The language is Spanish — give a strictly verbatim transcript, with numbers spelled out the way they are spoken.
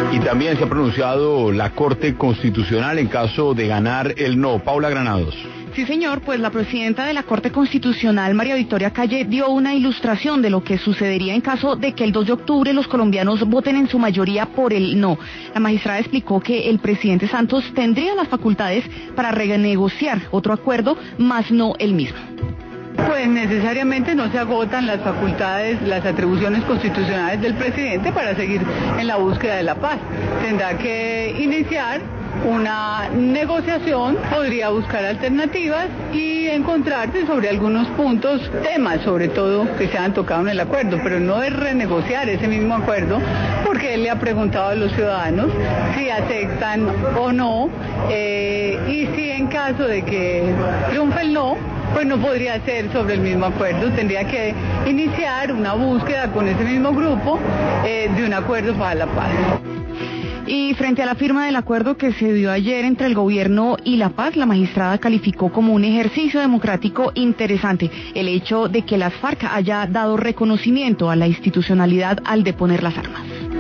Y también se ha pronunciado la Corte Constitucional en caso de ganar el no. Paula Granados. Sí, señor, pues la presidenta de la Corte Constitucional, María Victoria Calle, dio una ilustración de lo que sucedería en caso de que el dos de octubre los colombianos voten en su mayoría por el no. La magistrada explicó que el presidente Santos tendría las facultades para renegociar otro acuerdo, más no el mismo. Pues necesariamente no se agotan las facultades, las atribuciones constitucionales del presidente para seguir en la búsqueda de la paz. Tendrá que iniciar una negociación, podría buscar alternativas y encontrarse sobre algunos puntos, temas sobre todo que se han tocado en el acuerdo, pero no es renegociar ese mismo acuerdo, porque él le ha preguntado a los ciudadanos si aceptan o no, eh, y si en caso de que triunfe el no, pues no podría ser sobre el mismo acuerdo, tendría que iniciar una búsqueda con ese mismo grupo eh, de un acuerdo para la paz. Y frente a la firma del acuerdo que se dio ayer entre el gobierno y la paz, la magistrada calificó como un ejercicio democrático interesante el hecho de que las FARC haya dado reconocimiento a la institucionalidad al deponer las armas.